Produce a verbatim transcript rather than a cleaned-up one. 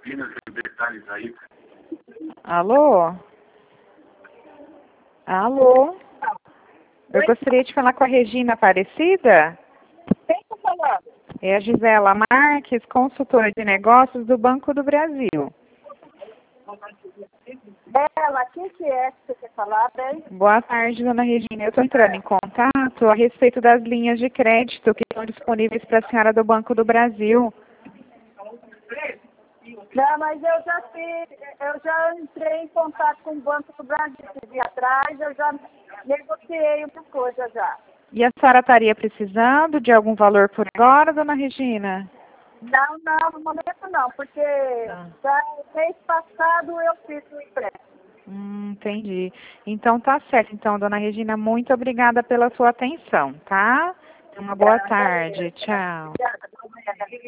detalhes aí. Alô? Alô? Eu gostaria de falar com a Regina Aparecida. Quem está falando? É a Gisela Marques, consultora de negócios do Banco do Brasil. Bela, quem que é que você quer falar, bem? Boa tarde, dona Regina. Eu estou entrando em contato a respeito das linhas de crédito que estão disponíveis para a senhora do Banco do Brasil. Não, mas eu já fiz, eu já entrei em contato com o Banco do Brasil esse dia atrás, eu já negociei uma coisa já. E a senhora estaria precisando de algum valor por agora, dona Regina? Não, não, no momento não, porque Ah. já mês passado eu fiz o empréstimo. Hum, entendi. Então tá certo. Então, dona Regina, muito obrigada pela sua atenção, tá? Uma boa tarde. Tchau. Obrigada.